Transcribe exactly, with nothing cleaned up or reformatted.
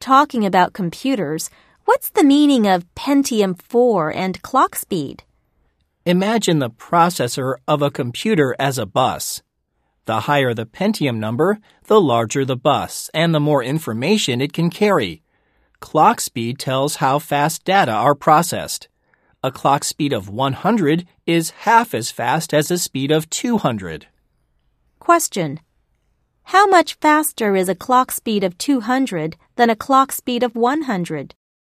talking about computers, what's the meaning of Pentium four and clock speed? Imagine the processor of a computer as a bus. The higher the Pentium number, the larger the bus, and the more information it can carry. Clock speed tells how fast data are processed. A clock speed of one hundred is half as fast as a speed of two hundred. Question. How much faster is a clock speed of two hundred than a clock speed of one hundred?